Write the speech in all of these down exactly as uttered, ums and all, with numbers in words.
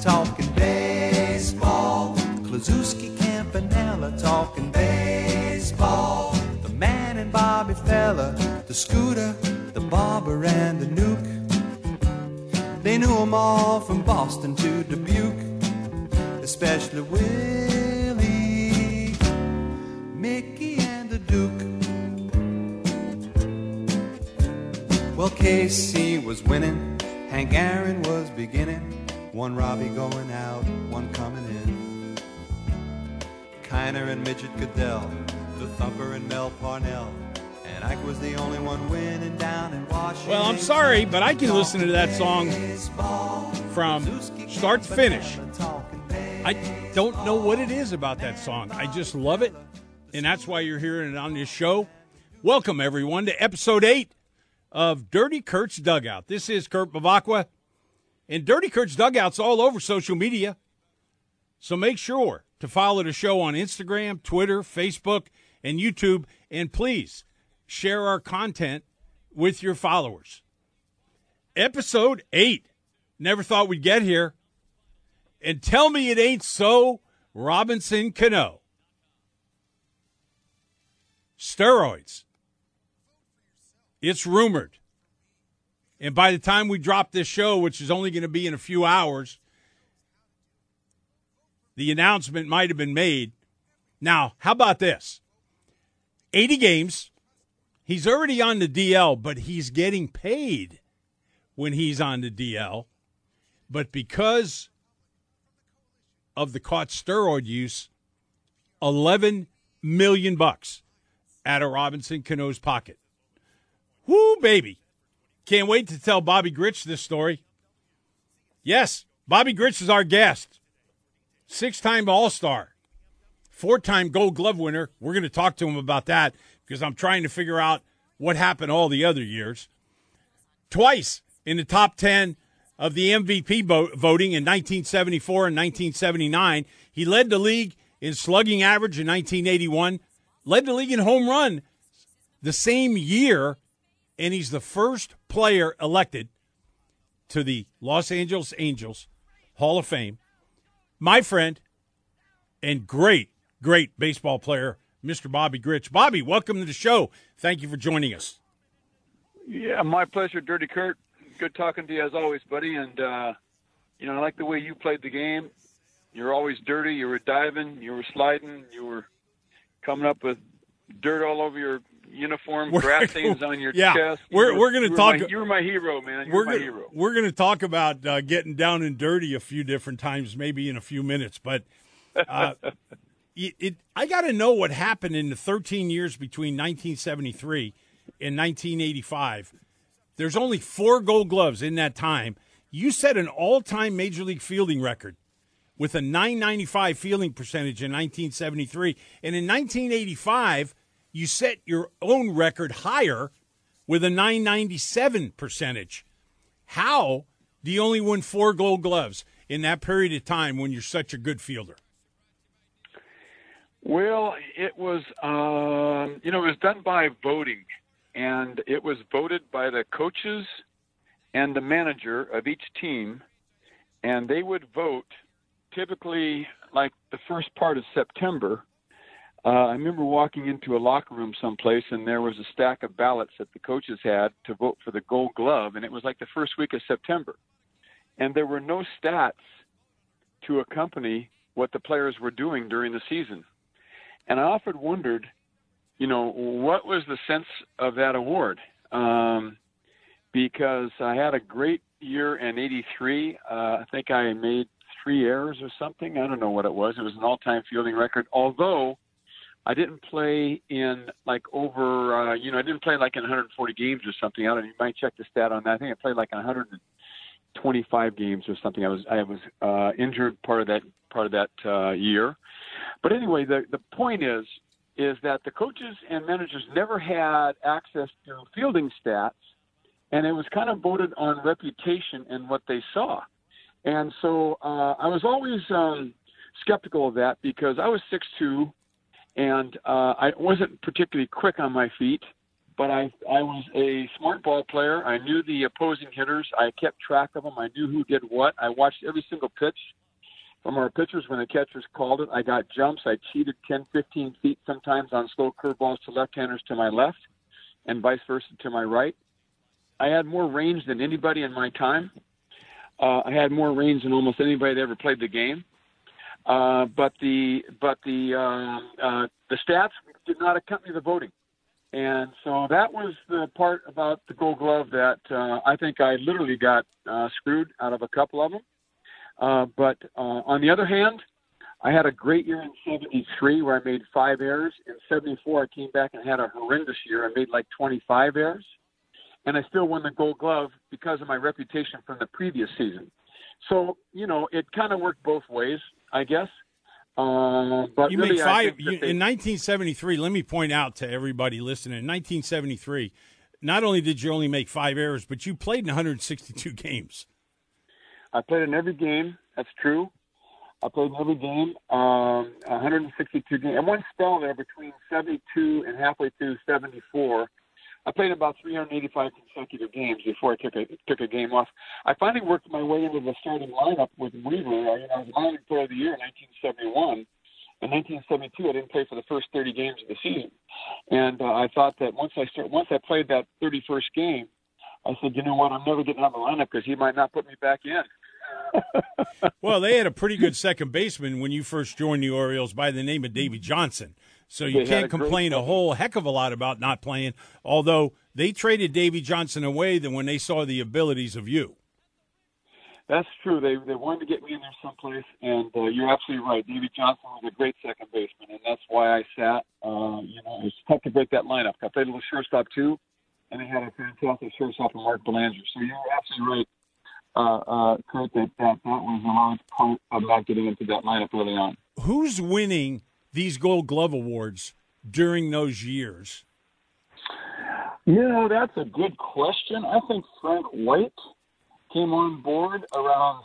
talking baseball. Klazuski, Campanella talking baseball. The man and Bobby Fella, the Scooter, the Barber and the Nuke. They knew 'em all from Boston to Dubuque, especially Willie, Mickey and the Duke. Well, K C was winning, Hank Aaron was beginning, one Robbie going out, one coming in. Kiner and Midget Goodell, the Thumper and Mel Parnell, and Ike was the only one winning down in Washington. Well, I'm sorry, but I can listen to that song from start to finish. I don't know what it is about that song. I just love it, and that's why you're hearing it on this show. Welcome, everyone, to episode eight of Dirty Kurt's Dugout. This is Kurt Bavacqua, and Dirty Kurt's Dugout's all over social media, so make sure to follow the show on Instagram, Twitter, Facebook, and YouTube, and please share our content with your followers. Episode eight. Never thought we'd get here. And tell me it ain't so, Robinson Cano. Steroids. It's rumored. And by the time we drop this show, which is only going to be in a few hours, the announcement might have been made. Now, how about this? eighty games. He's already on the D L, but he's getting paid when he's on the D L. But because of the caught steroid use, eleven million bucks out of Robinson Cano's pocket. Woo, baby. Can't wait to tell Bobby Grich this story. Yes, Bobby Grich is our guest. Six-time All-Star. Four-time Gold Glove winner. We're going to talk to him about that because I'm trying to figure out what happened all the other years. Twice in the top ten of the M V P voting in nineteen seventy-four and nineteen seventy-nine. He led the league in slugging average in nineteen eighty-one, led the league in home run the same year, and he's the first player elected to the Los Angeles Angels Hall of Fame. My friend and great, great baseball player, Mister Bobby Grich. Bobby, welcome to the show. Thank you for joining us. Yeah, my pleasure, Dirty Kurt. Good talking to you as always, buddy. And, uh, you know, I like the way you played the game. You're always dirty. You were diving. You were sliding. You were coming up with dirt all over your uniform, we're, grass stains on your yeah, chest. We're, were, we're going to talk. My, you were my hero, man. You we're were my gonna, hero. We're going to talk about uh, getting down and dirty a few different times, maybe in a few minutes. But uh, it, it, I got to know what happened in the thirteen years between nineteen seventy-three and nineteen eighty-five. There's only four Gold Gloves in that time. You set an all-time Major League fielding record with a nine ninety-five fielding percentage in nineteen seventy-three. And in nineteen eighty-five, you set your own record higher with a nine ninety-seven percentage. How do you only win four Gold Gloves in that period of time when you're such a good fielder? Well, it was, um, you know, it was done by voting. And it was voted by the coaches and the manager of each team, and they would vote typically like the first part of September. Uh, I remember walking into a locker room someplace, and there was a stack of ballots that the coaches had to vote for the Gold Glove, and it was like the first week of September. And there were no stats to accompany what the players were doing during the season. And I often wondered, you know, what was the sense of that award? Um, because I had a great year in eighty-three. Uh, I think I made three errors or something. I don't know what it was. It was an all-time fielding record, although I didn't play in like over, uh, you know, I didn't play like in one hundred forty games or something. I don't know. You might check the stat on that. I think I played like one hundred twenty-five games or something. I was I was uh, injured part of that part of that uh, year. But anyway, the the point is, is that the coaches and managers never had access to fielding stats, and it was kind of voted on reputation and what they saw. And so uh, I was always um, skeptical of that because I was six two, and uh, I wasn't particularly quick on my feet, but I I was a smart ball player. I knew the opposing hitters. I kept track of them. I knew who did what. I watched every single pitch from our pitchers when the catchers called it. I got jumps. I cheated ten, fifteen feet sometimes on slow curveballs to left-handers to my left and vice versa to my right. I had more range than anybody in my time. Uh, I had more range than almost anybody that ever played the game. Uh, but the but the uh, uh, the stats did not accompany the voting. And so that was the part about the Gold Glove that uh, I think I literally got uh, screwed out of a couple of them. Uh, but uh, on the other hand, I had a great year in seventy-three where I made five errors. In seventy-four, I came back and had a horrendous year. I made like twenty-five errors. And I still won the Gold Glove because of my reputation from the previous season. So, you know, it kind of worked both ways, I guess. Uh, but you really, made five you, they, in nineteen seventy-three. Let me point out to everybody listening: in nineteen seventy-three, not only did you only make five errors, but you played in one hundred sixty-two games. I played in every game. That's true. I played in every game. Um, one hundred sixty-two games. And one spell there between seventy-two and halfway through seventy-four. I played about three hundred eighty-five consecutive games before I took a took a game off. I finally worked my way into the starting lineup with Weaver. I, you know, I was minor player of the year in nineteen seventy-one. In nineteen seventy-two, I didn't play for the first thirty games of the season, and uh, I thought that once I start, once I played that thirty-first game, I said, you know what, I'm never getting out of the lineup because he might not put me back in. Well, they had a pretty good second baseman when you first joined the Orioles by the name of Davey Johnson. So you They can't a complain a whole heck of a lot about not playing, although they traded Davey Johnson away then when they saw the abilities of you. That's true. They they wanted to get me in there someplace, and uh, you're absolutely right. Davey Johnson was a great second baseman, and that's why I sat. Uh, you know, it was tough to break that lineup. I played a little shortstop, too, and they had a fantastic shortstop in Mark Belanger. So you're absolutely right, uh, uh, Kurt, that, that that was a large part of not getting into that lineup early on. Who's winning these Gold Glove awards during those years? You know, that's a good question. I think Frank White came on board around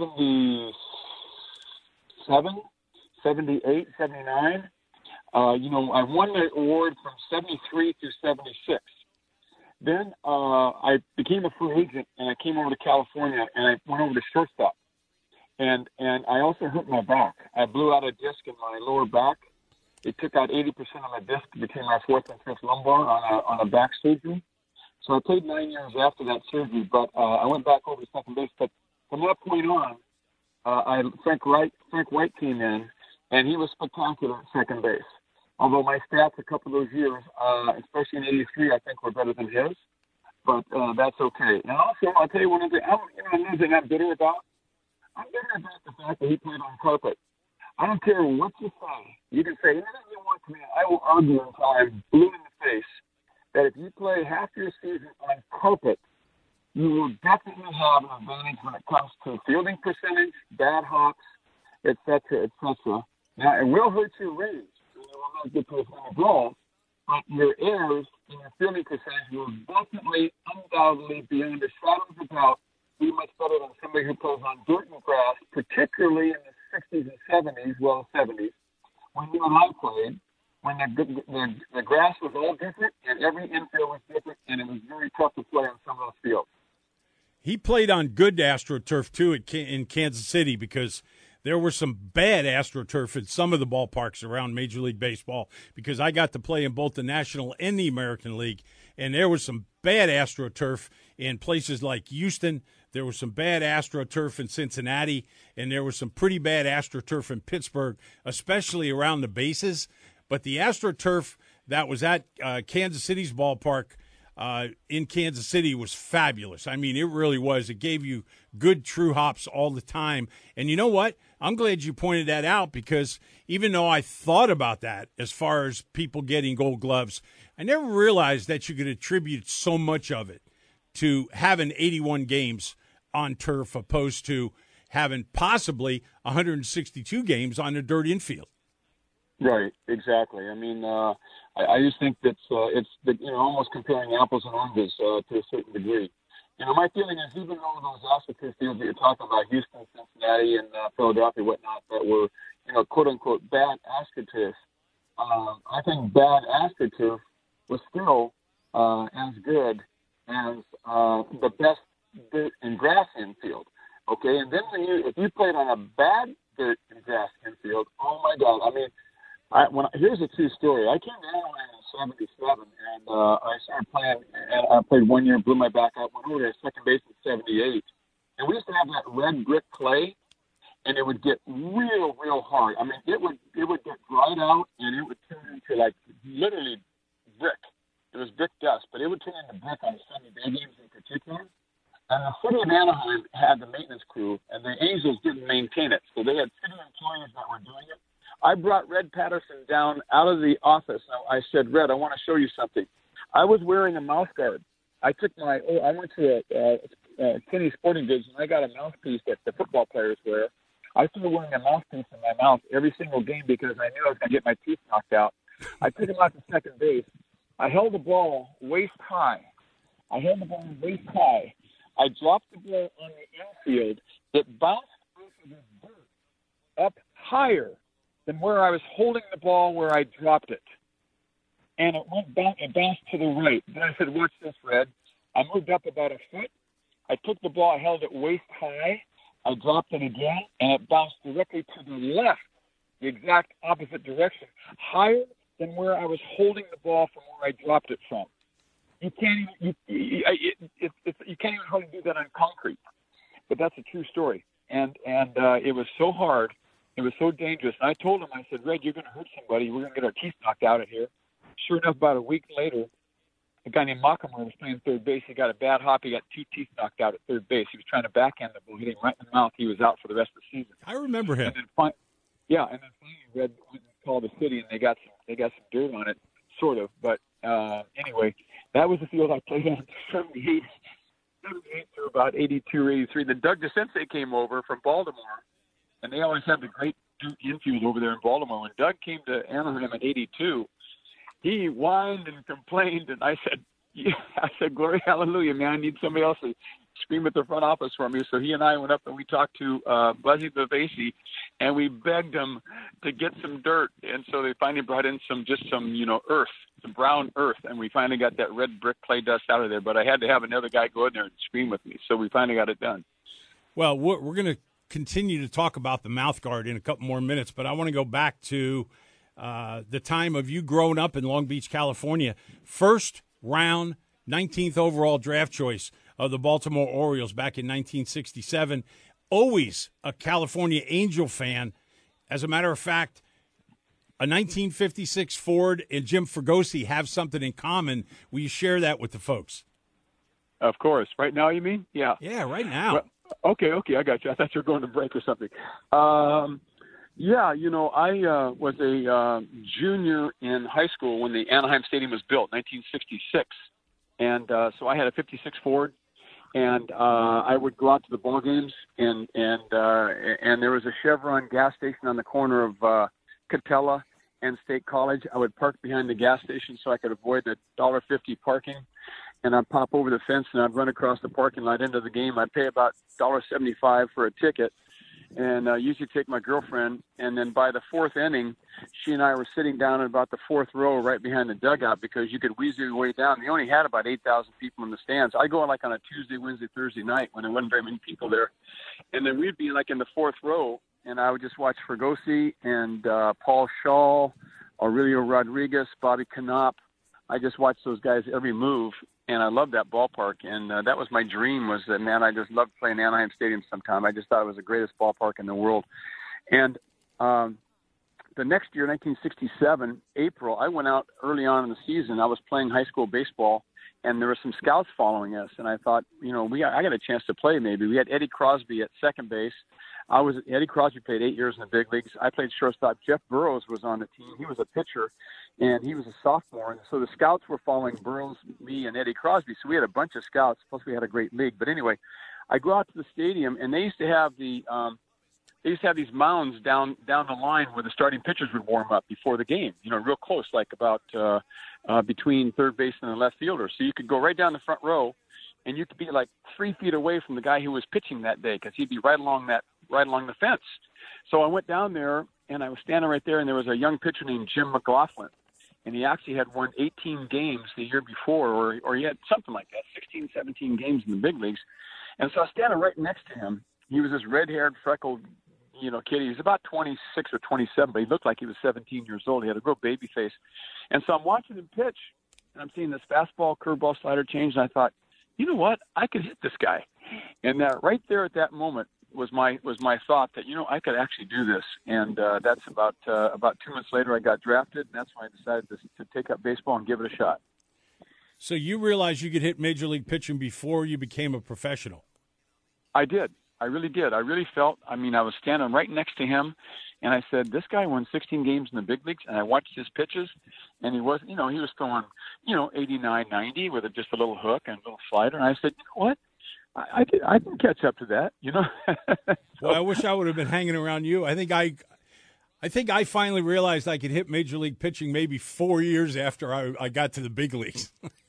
seventy-seven, seventy-eight, seventy-nine. Uh, you know, I won the award from seventy-three through seventy-six. Then uh, I became a free agent, and I came over to California, and I went over to shortstop. And and I also hurt my back. I blew out a disc in my lower back. It took out eighty percent of my disc between my fourth and fifth lumbar on a on a back surgery. So I played nine years after that surgery, but uh, I went back over to second base. But from that point on, uh, I Frank White Frank White came in, and he was spectacular at second base. Although my stats a couple of those years, uh, especially in eighty-three, I think were better than his. But uh, that's okay. And also, I'll tell you one thing. I'm, you know, another thing I'm bitter about. I'm bitter about the fact that he played on carpet. I don't care what you say. You can say anything you want to me. I will argue until I'm blue in the face that if you play half your season on carpet, you will definitely have an advantage when it comes to fielding percentage, bad hops, et cetera, et cetera. Now, it will hurt your range. You will not get to a final ball, but your errors and your fielding percentage will definitely, undoubtedly, beyond a shadow of a doubt, be much better than somebody who plays on dirt and grass, particularly in the sixties and seventies, well, seventies, when you and I played, when the, the, the grass was all different and every infield was different, and it was very tough to play on some of those fields. He played on good AstroTurf, too, at, in Kansas City because there were some bad AstroTurf in some of the ballparks around Major League Baseball because I got to play in both the National and the American League, and there was some bad AstroTurf in places like Houston. There was some bad AstroTurf in Cincinnati, and there was some pretty bad AstroTurf in Pittsburgh, especially around the bases. But the AstroTurf that was at uh, Kansas City's ballpark uh, in Kansas City was fabulous. I mean, it really was. It gave you good true hops all the time. And you know what? I'm glad you pointed that out because even though I thought about that as far as people getting Gold Gloves, I never realized that you could attribute so much of it to having eighty-one games on turf opposed to having possibly one hundred sixty-two games on a dirt infield. Right, exactly. I mean, uh, I, I just think that's uh, it's the, you know almost comparing apples and oranges uh, to a certain degree. You know, my feeling is even though those AstroTurf fields that you're talking about, Houston, Cincinnati, and uh, Philadelphia, whatnot, that were you know quote unquote bad AstroTurf, uh, I think bad AstroTurf was still uh, as good as uh, the best dirt and grass infield. Okay, and then when you if you played on a bad dirt and grass infield, oh my God! I mean, I, when I, here's a true story. I came to Anaheim in seventy-seven, and uh, I started playing. And I played one year, blew my back out, went over to second base in seventy-eight, and we used to have that red brick clay, and it would get real, real hard. I mean, it would it would get dried out, and it would turn into like literally brick. It was brick dust, but it would turn into brick on Sunday day games in particular. And the city of Anaheim had the maintenance crew, and the Angels didn't maintain it. So they had city employees that were doing it. I brought Red Patterson down out of the office. I said, Red, I want to show you something. I was wearing a mouth guard. I took my, oh, I went to a, uh, uh, Kinney Sporting Goods, and I got a mouthpiece that the football players wear. I started wearing a mouthpiece in my mouth every single game because I knew I was going to get my teeth knocked out. I took him out to second base. I held the ball waist high. I held the ball waist high. I dropped the ball on the infield. It bounced off of the dirt up higher than where I was holding the ball where I dropped it. And it went back, it bounced to the right. Then I said, watch this, Red. I moved up about a foot. I took the ball, I held it waist high. I dropped it again, and it bounced directly to the left, the exact opposite direction, higher than where I was holding the ball from where I dropped it from. You can't even you, you, it, it, it, you can't even hardly do that on concrete, but that's a true story. And and uh, it was so hard, it was so dangerous. And I told him, I said, Red, you're going to hurt somebody. We're going to get our teeth knocked out of here. Sure enough, about a week later, a guy named Mockhammer was playing third base. He got a bad hop. He got two teeth knocked out at third base. He was trying to backhand the ball, hitting right in the mouth. He was out for the rest of the season. I remember him. And then fin- yeah, and then finally Red called the city, and they got some they got some dirt on it, sort of. But uh, anyway. That was the field I played on seventy-eight, seventy-eight to about eighty-two or eighty-three. Then Doug DeCinces came over from Baltimore, and they always had the great infield over there in Baltimore. When Doug came to Anaheim in eighty-two, he whined and complained, and I said, yeah, I said, glory, hallelujah, man, I need somebody else to scream at the front office for me. So he and I went up and we talked to uh, Buzzy Bavasi, and we begged him to get some dirt. And so they finally brought in some, just some, you know, earth, some brown earth, and we finally got that red brick clay dust out of there. But I had to have another guy go in there and scream with me. So we finally got it done. Well, we're, we're going to continue to talk about the mouth guard in a couple more minutes, but I want to go back to uh, the time of you growing up in Long Beach, California. First round, nineteenth overall draft choice of the Baltimore Orioles back in nineteen sixty-seven. Always a California Angel fan. As a matter of fact, a nineteen fifty-six Ford and Jim Fregosi have something in common. Will you share that with the folks? Of course. Right now, you mean? Yeah. Yeah, right now. Well, okay, okay, I got you. I thought you were going to break or something. Um, yeah, you know, I uh, was a uh, junior in high school when the Anaheim Stadium was built, nineteen sixty-six. And uh, so I had a fifty-six Ford, and uh, I would go out to the ball games, and and uh, and there was a Chevron gas station on the corner of uh, Catella and State College. I would park behind the gas station so I could avoid the one dollar fifty parking, and I'd pop over the fence and I'd run across the parking lot into the game. I'd pay about one dollar seventy-five for a ticket, and uh, usually take my girlfriend. And then by the fourth inning, she and I were sitting down in about the fourth row right behind the dugout because you could weasel your way down. They only had about eight thousand people in the stands. I go like on a Tuesday, Wednesday, Thursday night when there wasn't very many people there. And then we'd be like in the fourth row, and I would just watch Fregosi and uh, Paul Shaw, Aurelio Rodriguez, Bobby Knopp. I just watched those guys every move, and I loved that ballpark. And uh, that was my dream, was that, man, I just loved playing Anaheim Stadium sometime. I just thought it was the greatest ballpark in the world. And um, the next year, nineteen sixty-seven, April, I went out early on in the season. I was playing high school baseball, and there were some scouts following us. And I thought, you know, we I got a chance to play maybe. We had Eddie Crosby at second base. I was Eddie Crosby played eight years in the big leagues. I played shortstop. Jeff Burroughs was on the team. He was a pitcher, and he was a sophomore. And so the scouts were following Burroughs, me, and Eddie Crosby. So we had a bunch of scouts, plus we had a great league. But anyway, I go out to the stadium, and they used to have the um, they used to have these mounds down down the line where the starting pitchers would warm up before the game. You know, real close, like about uh, uh, between third base and the left fielder. So you could go right down the front row, and you could be like three feet away from the guy who was pitching that day because he'd be right along that right along the fence. So I went down there, and I was standing right there, and there was a young pitcher named Jim McLaughlin. and he actually had won eighteen games the year before, or or he had something like that, sixteen, seventeen games in the big leagues. And so I was standing right next to him. He was this red-haired, freckled, you know, kid. He was about twenty-six or twenty-seven, but he looked like he was seventeen years old. He had a real baby face. And so I'm watching him pitch, and I'm seeing this fastball, curveball, slider change, and I thought, you know what? I could hit this guy. And uh, right there at that moment was my was my thought that, you know, I could actually do this. And uh, that's about uh, about two months later I got drafted, and that's when I decided to, to take up baseball and give it a shot. So you realized you could hit Major League pitching before you became a professional? I did. I really did. I really felt, I mean, I was standing right next to him, and I said, this guy won sixteen games in the big leagues, and I watched his pitches, and he was, you know, he was throwing, you know, eighty-nine, ninety with a, just a little hook and a little slider, and I said, you know what? I, I, can, I can catch up to that, you know? so, Well, I wish I would have been hanging around you. I think I I think I finally realized I could hit Major League pitching maybe four years after I, I got to the big leagues.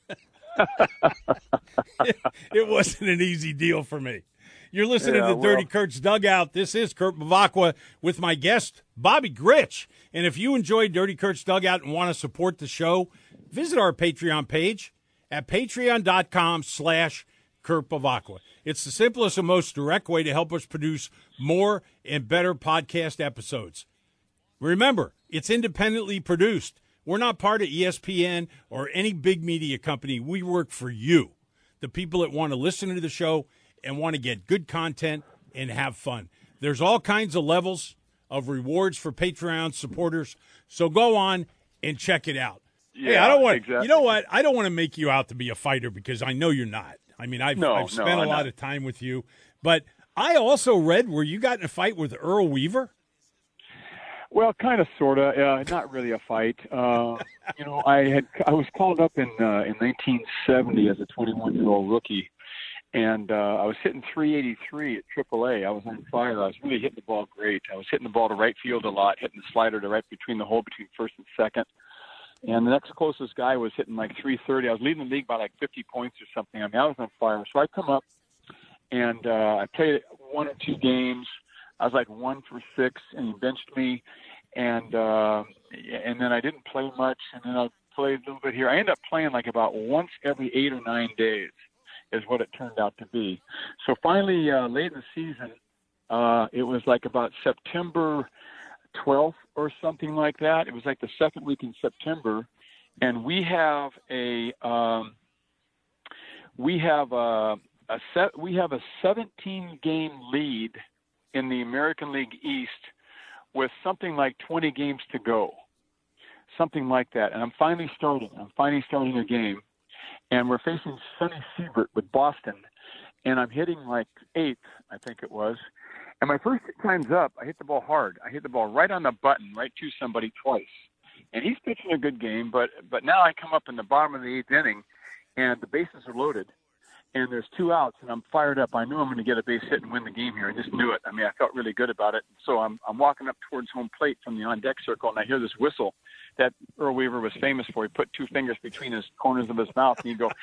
it, it wasn't an easy deal for me. You're listening yeah, to well, Dirty Kurt's Dugout. This is Kurt Bevacqua with my guest, Bobby Grich. And if you enjoyed Dirty Kurt's Dugout and want to support the show, visit our Patreon page at patreon.com slash Kurt Bevacqua. It's the simplest and most direct way to help us produce more and better podcast episodes. Remember, it's independently produced. We're not part of E S P N or any big media company. We work for you, the people that want to listen to the show and want to get good content and have fun. There's all kinds of levels of rewards for Patreon supporters, so go on and check it out. Yeah, hey, I don't want exactly. You know what? I don't want to make you out to be a fighter because I know you're not. I mean, I've, no, I've spent no, a I'm lot not. of time with you, but I also read where you got in a fight with Earl Weaver. Well, kind of, sort of. Uh, not really a fight. Uh, you know, I had I was called up in uh, in nineteen seventy as a twenty-one-year-old rookie, and uh, I was hitting three eighty-three at triple A. I was on fire. I was really hitting the ball great. I was hitting the ball to right field a lot, hitting the slider to right between the hole between first and second. And the next closest guy was hitting like three thirty. I was leading the league by like fifty points or something. I mean, I was on fire. So I come up, and uh, I played one or two games. I was like one for six, and he benched me. And uh, and then I didn't play much, and then I played a little bit here. I ended up playing like about once every eight or nine days is what it turned out to be. So finally, uh, late in the season, uh, it was like about September twelfth or something like that. It was like the second week in September, and we have a um, we have a, a set we have a seventeen game lead in the American League East with something like twenty games to go, something like that. And I'm finally starting. I'm finally starting a game, and we're facing Sonny Siebert with Boston, and I'm hitting like eighth, I think it was. And my first time's up, I hit the ball hard. I hit the ball right on the button, right to somebody twice. And he's pitching a good game, but but now I come up in the bottom of the eighth inning, and the bases are loaded, and there's two outs, and I'm fired up. I knew I'm going to get a base hit and win the game here. I just knew it. I mean, I felt really good about it. So I'm I'm walking up towards home plate from the on-deck circle, and I hear this whistle that Earl Weaver was famous for. He put two fingers between his corners of his mouth, and he'd go,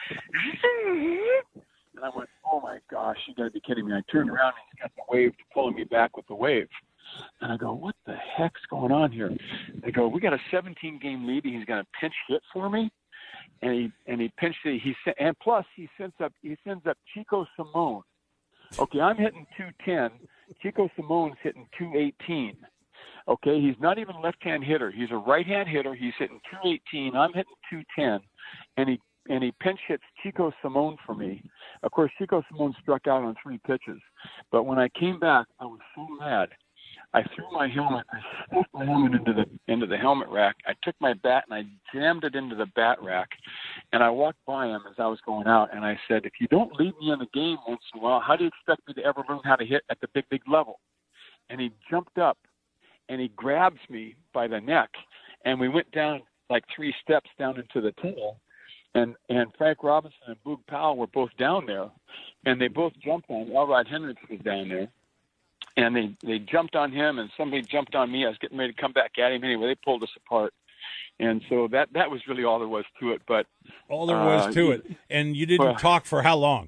and I went, oh, my gosh, you got to be kidding me. I turned around, and he's got the wave pulling me back with the wave. And I go, what the heck's going on here? They go, we got a seventeen game lead. He's going to pinch hit for me. And he and he pinched it. He and plus he sends up he sends up Chico Simone. Okay, I'm hitting two ten. Chico Simone's hitting two eighteen. Okay, he's not even a left-hand hitter. He's a right-hand hitter. He's hitting two eighteen. I'm hitting two ten, and he and he pinch hits Chico Simone for me. Of course, Chico Simone struck out on three pitches. But when I came back, I was so mad. I threw my helmet, I stuffed my helmet into the into the helmet rack. I took my bat and I jammed it into the bat rack. And I walked by him as I was going out, and I said, if you don't lead me in the game once in a while, how do you expect me to ever learn how to hit at the big league level? And he jumped up, and he grabs me by the neck, and we went down like three steps down into the tunnel. And and Frank Robinson and Boog Powell were both down there, and they both jumped on. Elrod Hendricks was down there. And they, they jumped on him, and somebody jumped on me. I was getting ready to come back at him anyway. They pulled us apart. And so that, that was really all there was to it. But all there was uh, to it. And you didn't well, talk for how long?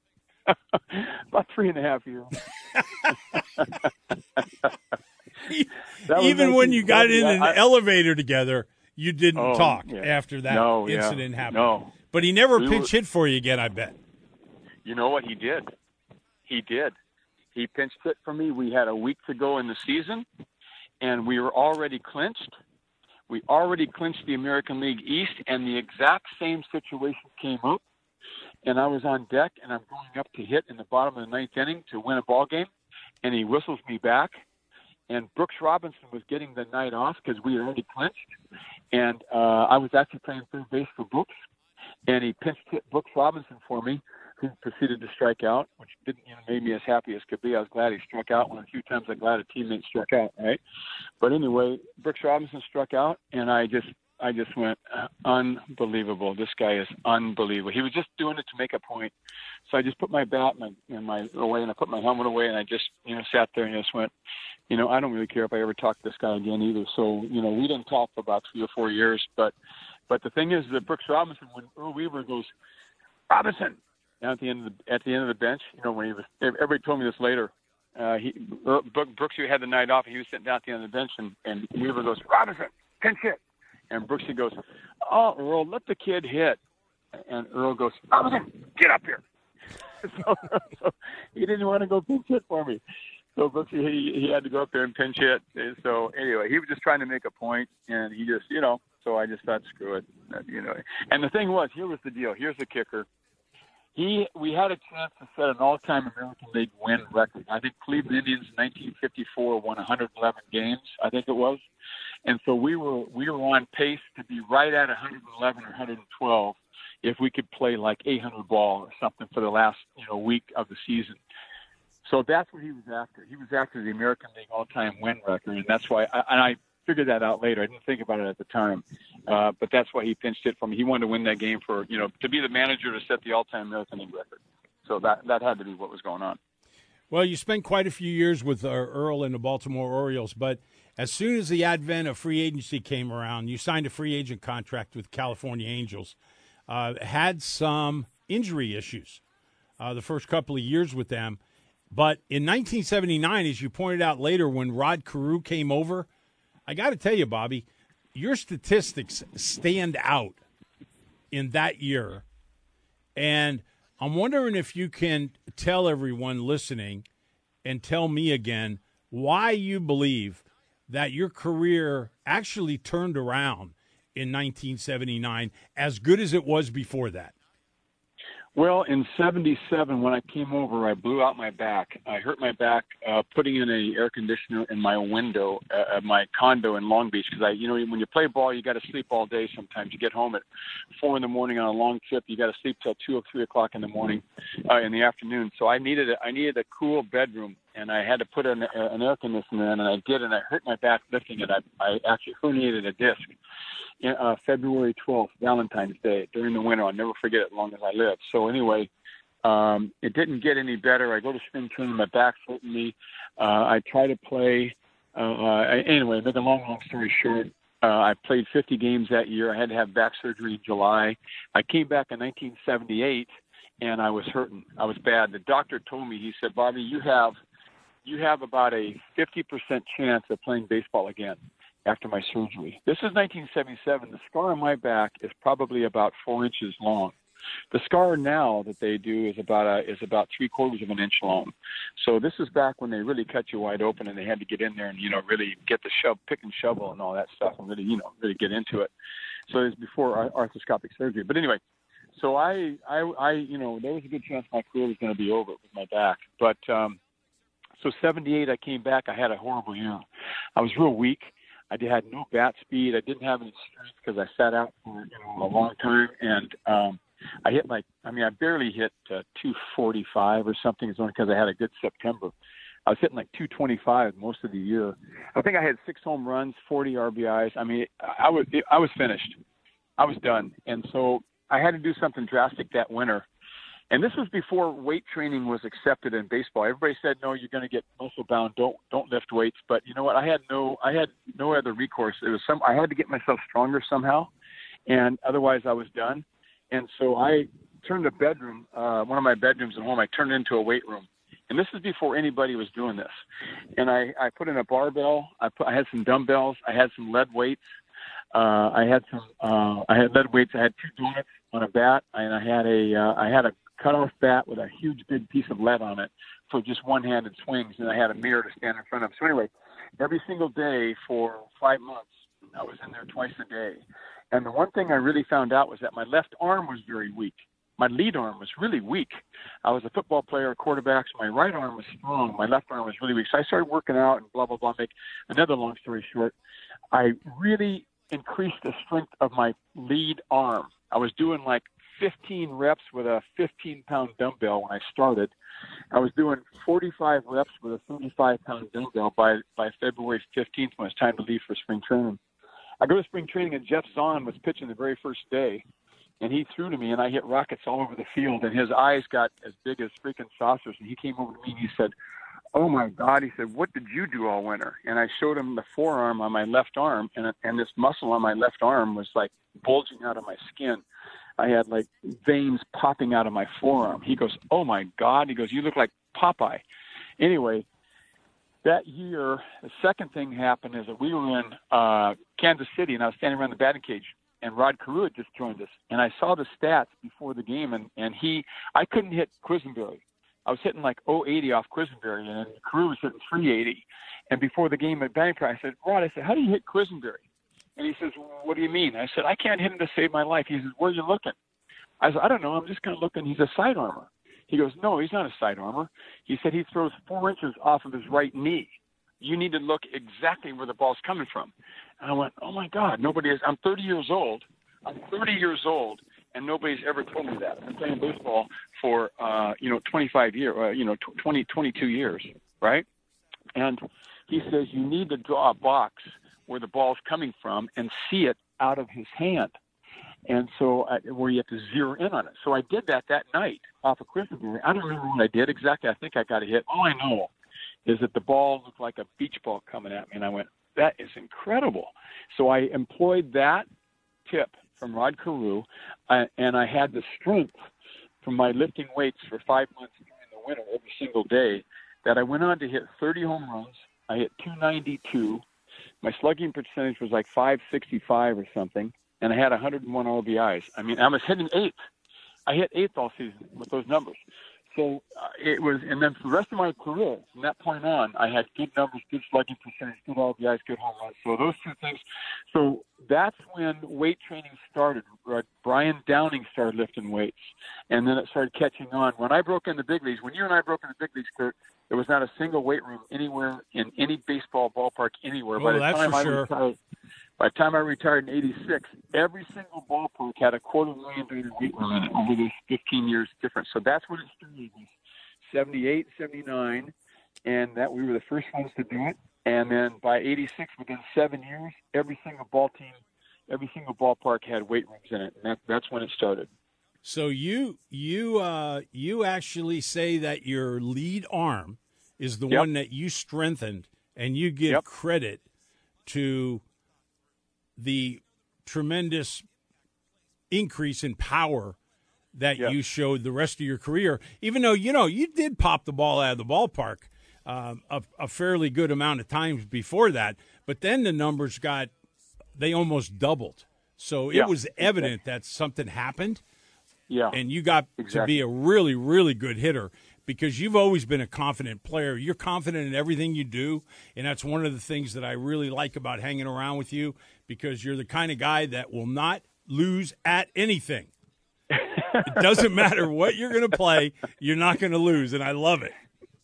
About three and a half years. Even when you got in an I, elevator together, you didn't Oh, talk yeah. after that No, yeah. incident happened. No. But he never We pinch were- hit for you again, I bet. You know what he did? He did. He pinch hit for me. We had a week to go in the season, and we were already clinched. We already clinched the American League East, and the exact same situation came up. And I was on deck, and I'm going up to hit in the bottom of the ninth inning to win a ball game, and he whistles me back. And Brooks Robinson was getting the night off because we had already clinched. And uh, I was actually playing third base for Brooks, and he pinch hit Brooks Robinson for me, who proceeded to strike out, which didn't you know, made me as happy as could be. I was glad he struck out. One of the few times I'm glad a teammate struck out, right? But anyway, Brooks Robinson struck out, and I just I just went, uh, unbelievable. This guy is unbelievable. He was just doing it to make a point. So I just put my bat and my, and my away, and I put my helmet away, and I just you know sat there and just went, you know, I don't really care if I ever talk to this guy again either. So you know, we didn't talk for about three or four years. But but the thing is that Brooks Robinson, when Earl Weaver goes, Robinson, down at the end of the at the end of the bench, you know, when he was, everybody told me this later. Uh, he Brooks had the night off, and he was sitting down at the end of the bench, and, and Weaver goes, Robinson, pinch hit, and Brooksy goes, oh, Earl, let the kid hit, and Earl goes, Robinson, get up here. so, so he didn't want to go pinch hit for me, so Brooksy he, he had to go up there and pinch hit. And so anyway, he was just trying to make a point, and he just, you know, so I just thought, screw it, you know. And the thing was, here was the deal. Here's the kicker. He, we had a chance to set an all-time American League win record. I think Cleveland Indians in nineteen fifty-four won one hundred eleven games, I think it was. And so we were we were on pace to be right at one hundred eleven or one hundred twelve if we could play like eight hundred ball or something for the last you know week of the season. So that's what he was after. He was after the American League all-time win record, and that's why. I, and I figured that out later. I didn't think about it at the time, uh, but that's why he pinched it for me. He wanted to win that game for you know to be the manager to set the all-time American League record. So that that had to be what was going on. Well, you spent quite a few years with uh, Earl and the Baltimore Orioles, but as soon as the advent of free agency came around, you signed a free agent contract with California Angels. Uh, had some injury issues uh, the first couple of years with them. But in nineteen seventy-nine, as you pointed out later, when Rod Carew came over, I got to tell you, Bobby, your statistics stand out in that year. And I'm wondering if you can tell everyone listening and tell me again why you believe that your career actually turned around in nineteen seventy-nine as good as it was before that. Well, in seventy-seven, when I came over, I blew out my back. I hurt my back uh, putting in a air conditioner in my window uh, at my condo in Long Beach because I, you know, when you play ball, you got to sleep all day. Sometimes you get home at four in the morning on a long trip. You got to sleep till two or three o'clock in the morning, uh, in the afternoon. So I needed a, I needed a cool bedroom, and I had to put an, an air conditioner in, and I did, and I hurt my back lifting it. I, I actually herniated a disc. Uh, February twelfth, Valentine's Day, during the winter. I'll never forget it as long as I live. So anyway, um, it didn't get any better. I go to spring training, my back's hurting me. Uh, I try to play. Uh, uh, anyway, make a long, long story short, uh, I played fifty games that year. I had to have back surgery in July. I came back in nineteen seventy-eight, and I was hurting. I was bad. The doctor told me, he said, Bobby, you have, you have about a fifty percent chance of playing baseball again after my surgery. This is nineteen seventy-seven. The scar on my back is probably about four inches long. The scar now that they do is about a, is about three quarters of an inch long. So this is back when they really cut you wide open and they had to get in there and, you know, really get the shove, pick and shovel and all that stuff and really, you know, really get into it. So it's before arthroscopic surgery. But anyway, so I, I, I, you know, there was a good chance my career was going to be over with my back. But um, so seventy-eight, I came back. I had a horrible year. I was real weak. I had no bat speed. I didn't have any strength because I sat out for you know, a long time. And um, I hit like, I mean, I barely hit uh, two forty-five or something. It's only because I had a good September. I was hitting like two twenty-five most of the year. I think I had six home runs, forty R B Is. I mean, I was, I was finished. I was done. And so I had to do something drastic that winter. And this was before weight training was accepted in baseball. Everybody said, no, you're going to get muscle bound. Don't, don't lift weights. But you know what? I had no, I had no other recourse. It was some, I had to get myself stronger somehow. And otherwise I was done. And so I turned a bedroom, uh, one of my bedrooms at home, I turned it into a weight room. And this is before anybody was doing this. And I, I put in a barbell. I put, I had some dumbbells. I had some lead weights. Uh, I had some. Uh, I had lead weights. I had two donuts on a bat, and I had a. Uh, I had a cutoff bat with a huge big piece of lead on it for just one-handed swings, and I had a mirror to stand in front of. So anyway, every single day for five months, I was in there twice a day. And the one thing I really found out was that my left arm was very weak. My lead arm was really weak. I was a football player, a quarterback, so my right arm was strong. My left arm was really weak. So I started working out and blah, blah, blah. Make another long story short, I really increased the strength of my lead arm. I was doing like fifteen reps with a fifteen-pound dumbbell when I started. I was doing forty-five reps with a thirty-five-pound dumbbell by, by February fifteenth when it was time to leave for spring training. I go to spring training, and Jeff Zahn was pitching the very first day, and he threw to me, and I hit rockets all over the field, and his eyes got as big as freaking saucers, and he came over to me, and he said, oh, my God, he said, what did you do all winter? And I showed him the forearm on my left arm, and, and this muscle on my left arm was, like, bulging out of my skin. I had, like, veins popping out of my forearm. He goes, oh, my God. He goes, you look like Popeye. Anyway, that year, the second thing happened is that we were in uh, Kansas City, and I was standing around the batting cage, and Rod Carew had just joined us. And I saw the stats before the game, and, and he – I couldn't hit Quisenberry. I was hitting like oh eighty off Quisenberry, and Carew was hitting three eighty. And before the game at batting practice, I said, Rod, I said, how do you hit Quisenberry? And he says, well, what do you mean? I said, I can't hit him to save my life. He says, where are you looking? I said, I don't know. I'm just kind of looking. He's a side armor. He goes, no, he's not a side armor. He said he throws four inches off of his right knee. You need to look exactly where the ball's coming from. And I went, oh, my God, nobody is. I'm thirty years old. I'm thirty years old, and nobody's ever told me that. I've been playing baseball for, uh, you know, twenty-five years, uh, you know, twenty, twenty-two years, right? And he says you need to draw a box where the ball's coming from and see it out of his hand. And so I, where you have to zero in on it. So I did that that night off of Quisenberry. I don't remember what I did exactly. I think I got a hit. All I know is that the ball looked like a beach ball coming at me. And I went, that is incredible. So I employed that tip from Rod Carew, uh, and I had the strength from my lifting weights for five months during the winter every single day that I went on to hit thirty home runs. I hit two ninety-two. My slugging percentage was like five sixty-five or something, and I had one hundred one R B Is. I mean, I was hitting eighth. I hit eighth all season with those numbers. So uh, it was, and then for the rest of my career, from that point on, I had good numbers, good slugging percentage, good R B Is, good home runs. So those two things. So that's when weight training started. Brian Downing started lifting weights, and then it started catching on. When I broke in the big leagues, when you and I broke in the big leagues, Kurt, there was not a single weight room anywhere in any baseball ballpark anywhere. Oh, by the that's time for I sure. retired, by the time I retired in eighty-six, every single ballpark had a quarter million dollar weight room in it over those fifteen years difference. So that's when it started. seventy-eight, seventy-nine, and that we were the first ones to do it. And then by eighty-six, within seven years, every single ball team, every single ballpark had weight rooms in it, and that, that's when it started. So you you uh, you actually say that your lead arm is the Yep. one that you strengthened, and you give Yep. credit to the tremendous increase in power that Yes. you showed the rest of your career, even though, you know, you did pop the ball out of the ballpark um, a, a fairly good amount of times before that, but then the numbers got, they almost doubled. So it Yeah. was evident that something happened, Yeah. and you got to Exactly. be a really, really good hitter because you've always been a confident player. You're confident in everything you do, and that's one of the things that I really like about hanging around with you because you're the kind of guy that will not lose at anything. It doesn't matter what you're going to play, you're not going to lose, and I love it.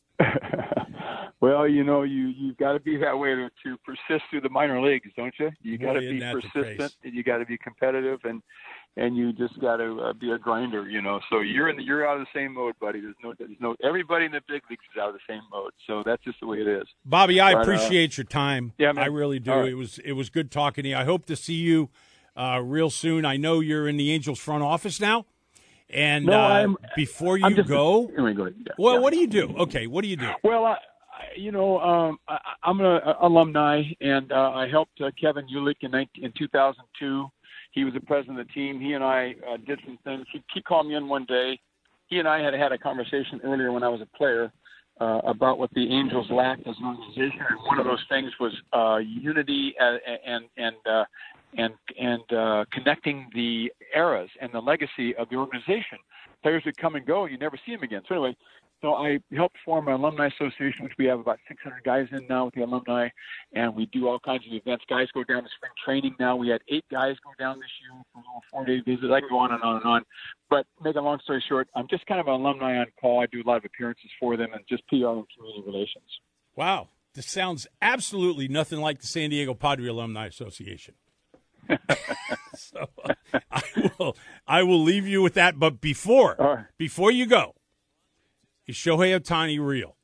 Well, you know, you, you've got to be that way to, to persist through the minor leagues, don't you? You got to Boy, isn't be that the persistent, case. and you got to be competitive, and and you just got to uh, be a grinder, you know. So you're in the, you're out of the same mode, buddy. There's no, there's no, everybody in the big leagues is out of the same mode. So that's just the way it is. Bobby, I But, uh, appreciate your time. yeah, man. I really do. All right. It was it was good talking to you. I hope to see you uh, real soon. I know you're in the Angels front office now. And No, uh, I'm- before you I'm just, go, Anyway, go ahead. Yeah, well, yeah. what do you do? Okay, what do you do? Well, I, I, you know, um, I, I'm an alumni, and uh, I helped uh, Kevin Ulick in, nineteen, in two thousand two. He was the president of the team. He and I uh, did some things. He, he called me in one day. He and I had had a conversation earlier when I was a player uh, about what the Angels lacked as an organization. And one of those things was uh, unity and and, and uh, and and uh, connecting the eras and the legacy of the organization. Players would come and go, you never see them again. So anyway, so I helped form an alumni association, which we have about six hundred guys in now with the alumni, and we do all kinds of events. Guys go down to spring training now. We had eight guys go down this year for a little four-day visit. I can go on and on and on. But make a long story short, I'm just kind of an alumni on call. I do a lot of appearances for them and just P R and community relations. Wow. This sounds absolutely nothing like the San Diego Padre Alumni Association. so uh, I will I will leave you with that. But before right. before you go, is Shohei Ohtani real?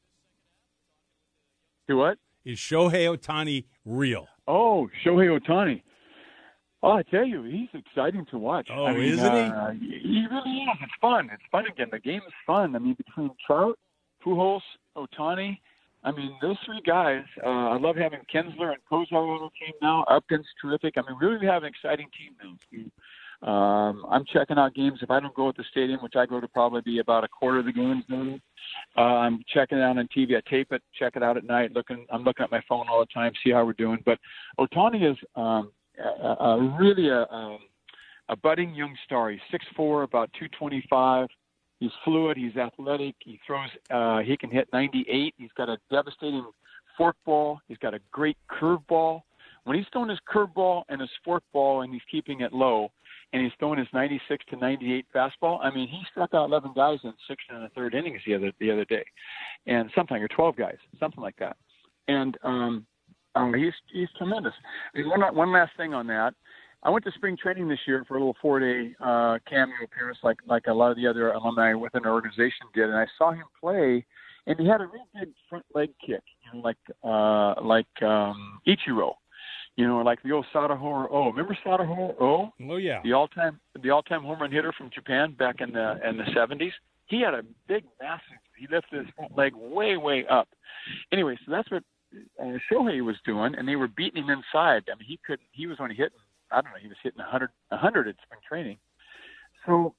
Do what? Is Shohei Ohtani real? Oh, Shohei Ohtani. Oh, I tell you, he's exciting to watch. Oh, I mean, isn't he? Uh, he really is. It's fun. It's fun again. The game is fun. I mean, between Trout, Pujols, Ohtani, I mean, those three guys, uh, I love having Kinsler and Kozar on the team now. Upton's terrific. I mean, really we have an exciting team now. Um, I'm checking out games. If I don't go at the stadium, which I go to probably be about a quarter of the games now, uh, I'm checking it out on T V. I tape it, check it out at night. Looking, I'm looking at my phone all the time, see how we're doing. But Ohtani is um, a, a really a, um, a budding young star. He's six foot four, about two twenty-five. He's fluid. He's athletic. He throws. Uh, he can hit ninety-eight. He's got a devastating forkball. He's got a great curveball. When he's throwing his curveball and his forkball and he's keeping it low, and he's throwing his ninety-six to ninety-eight fastball, I mean, he struck out eleven guys in six and a third innings the other the other day, and something or twelve guys, something like that. And um, um, he's he's tremendous. I mean, one one last thing on that. I went to spring training this year for a little four-day uh, cameo appearance, like like a lot of the other alumni within our organization did, and I saw him play, and he had a real big front leg kick, you know, like uh, like um, Ichiro, you know, like the old Sadaharu Oh. Remember Sadaharu Oh? Oh yeah, the all-time the all-time home run hitter from Japan back in the in the seventies. He had a big, massive. He lifted his front leg way, way up. Anyway, so that's what uh, Shohei was doing, and they were beating him inside. I mean, he could he was only hitting. I don't know, he was hitting one hundred, one hundred at spring training. So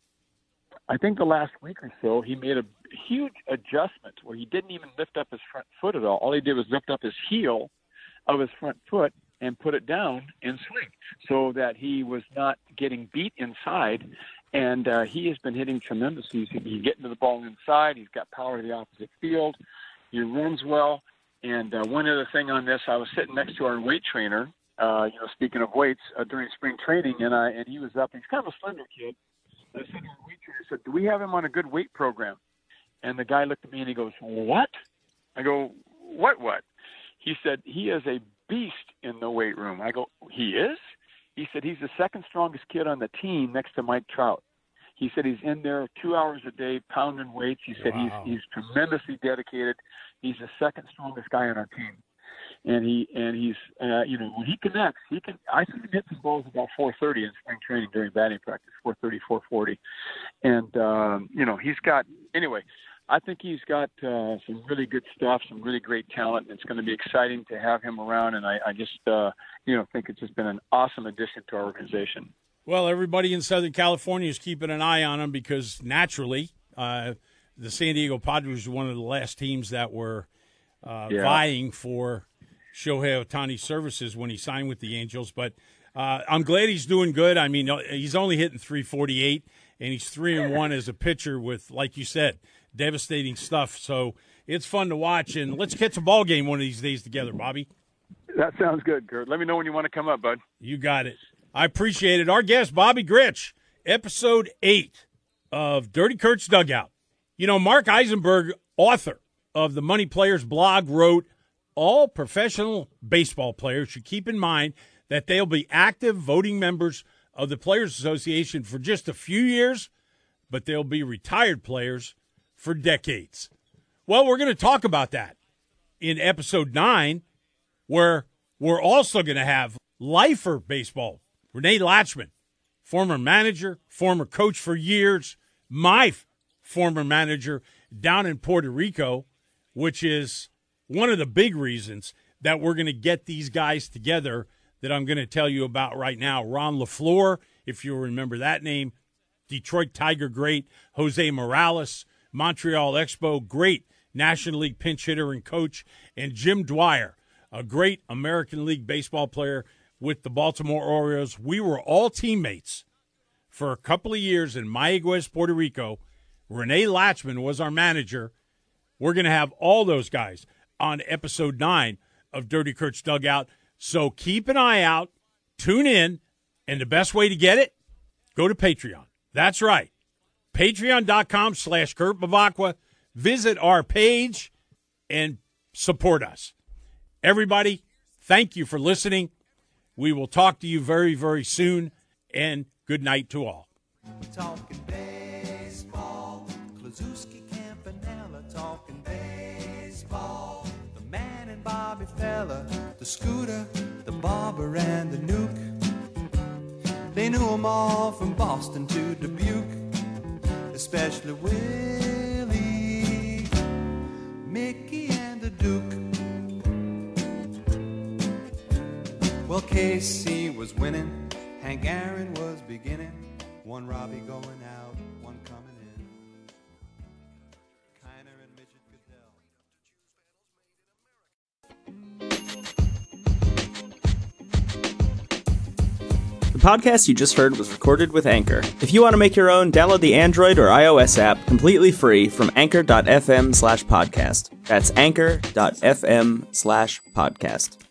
I think the last week or so, he made a huge adjustment where he didn't even lift up his front foot at all. All he did was lift up his heel of his front foot and put it down and swing so that he was not getting beat inside. And uh, he has been hitting tremendously. He's, he's getting to the ball inside. He's got power to the opposite field. He runs well. And uh, one other thing on this, I was sitting next to our weight trainer, Uh, you know, speaking of weights, uh, during spring training, and I and he was up. He's kind of a slender kid. I said to the weight trainer, I said, "Do we have him on a good weight program?" And the guy looked at me and he goes, "What?" I go, "What? What?" He said, "He is a beast in the weight room." I go, "He is?" He said, "He's the second strongest kid on the team next to Mike Trout." He said he's in there two hours a day pounding weights. He said Wow. he's he's tremendously dedicated. He's the second strongest guy on our team. And he and he's uh, you know, when he connects, he can. I see him hit some balls about four thirty in spring training during batting practice, four thirty, four forty, and um, you know he's got. Anyway, I think he's got uh, some really good stuff, some really great talent. And it's going to be exciting to have him around, and I, I just uh, you know think it's just been an awesome addition to our organization. Well, everybody in Southern California is keeping an eye on him because naturally, uh, the San Diego Padres were one of the last teams that were uh, Yeah. vying for Shohei Ohtani's services when he signed with the Angels. But uh, I'm glad he's doing good. I mean, he's only hitting three forty-eight, and he's three and one as a pitcher with, like you said, devastating stuff. So it's fun to watch. And let's catch a ball game one of these days together, Bobby. That sounds good, Kurt. Let me know when you want to come up, bud. You got it. I appreciate it. Our guest, Bobby Grich, episode eight of Dirty Kurt's Dugout. You know, Mark Eisenberg, author of the Money Players blog, wrote, all professional baseball players should keep in mind that they'll be active voting members of the Players Association for just a few years, but they'll be retired players for decades. Well, we're going to talk about that in episode nine, where we're also going to have lifer baseball. Renee Latchman, former manager, former coach for years, my f- former manager down in Puerto Rico, which is one of the big reasons that we're going to get these guys together that I'm going to tell you about right now. Ron LaFleur, if you remember that name, Detroit Tiger great, Jose Morales, Montreal Expo, great National League pinch hitter and coach, and Jim Dwyer, a great American League baseball player with the Baltimore Orioles. We were all teammates for a couple of years in Mayaguez, Puerto Rico. Renee Latchman was our manager. We're going to have all those guys on episode nine of Dirty Kurt's Dugout. So keep an eye out, tune in, and the best way to get it, go to Patreon. That's right. Patreon.com slash Kurt Bevacqua. Visit our page and support us. Everybody, thank you for listening. We will talk to you very, very soon, and good night to all. Talking baseball, Kluszewski, Campanella, talking baseball. The man and Bobby Fella, the Scooter, the Barber, and the Nuke. They knew them all from Boston to Dubuque, especially Willie, Mickey, and the Duke. Well, Casey was winning, Hank Aaron was beginning, one Robbie going out, one coming in. Kiner and Midget Goodell. The podcast you just heard was recorded with Anchor. If you want to make your own, download the Android or iOS app completely free from anchor.fm slash podcast. That's anchor.fm slash podcast.